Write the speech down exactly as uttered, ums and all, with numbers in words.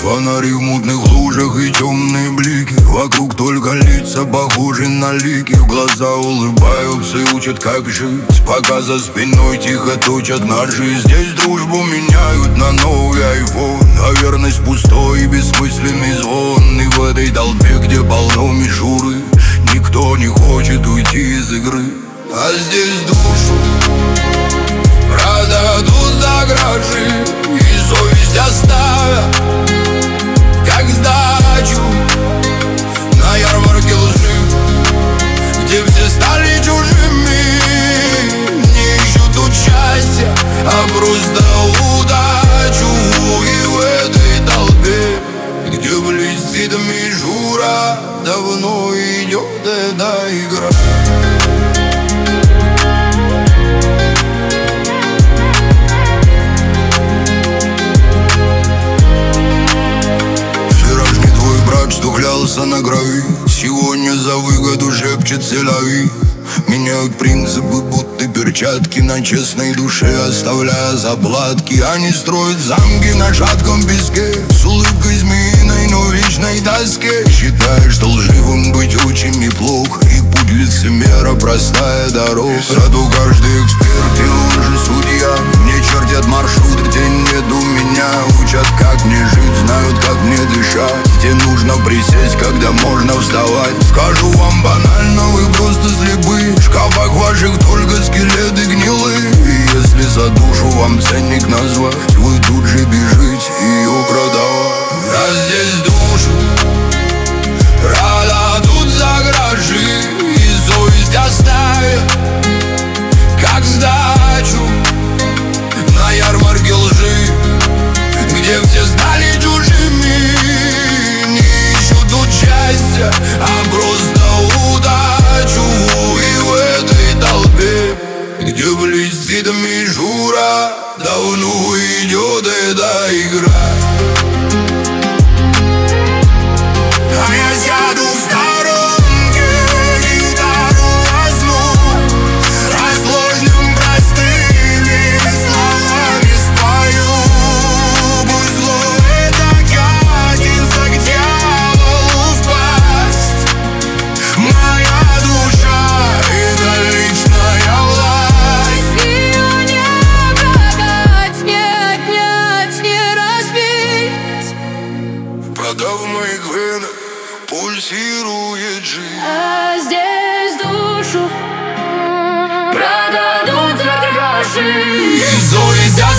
Фонари в мутных лужах и темные блики. Вокруг только лица, похожи на лики. В глаза улыбаются и учат, как жить, пока за спиной тихо точат ножи. Здесь дружбу меняют на новый айфон, а верность пустой и бессмысленный звон. И в этой толпе, где полно мишуры, никто не хочет уйти из игры. А здесь душу продадут за гроши и совесть оставят как сдачу на ярмарке лжи, где все стали чужими. Не ищут тут счастья, а просто удачу. И в этой толпе, где блестит мишура, давно идет эта игра. Что клялся на крови, сегодня за выгоду шепчет селяви. Меняют принципы, будто перчатки на честной душе, оставляя заплатки. Они строят замки на шатком песке, с улыбкой змеиной, но в вечной тоске. Считают, что лживым быть очень неплохо, и путь лицемера простая дорога. Зато каждый эксперт и он же судья мне чертят маршрут, где нету меня. Учат, как мне жить, знают, как мне дышать, где нужно присесть, когда можно вставать. Скажу вам банально, вы просто слепы. В шкафах ваших только скелеты гнилые. И если за душу вам ценник назвать, вы тут же бежите ее продавать. А здесь душу продадут за гроши и совесть оставят как сдачу на ярмарке лжи, где все стали чужими. Не ищут тут счастья, а просто удачу. И в этой толпе, где блестит мишура, давно идет эта игра. А я сяду в сторонке, гитару возьму, а сложным простыми словами спою. Пусть зло это катится к дьяволу в пасть. Моя душа — это личная власть. Ее не обрадовать, не отнять, не разбить. Продав в моих венах пульсирует жизнь. А здесь душу продадут за гроши И совесть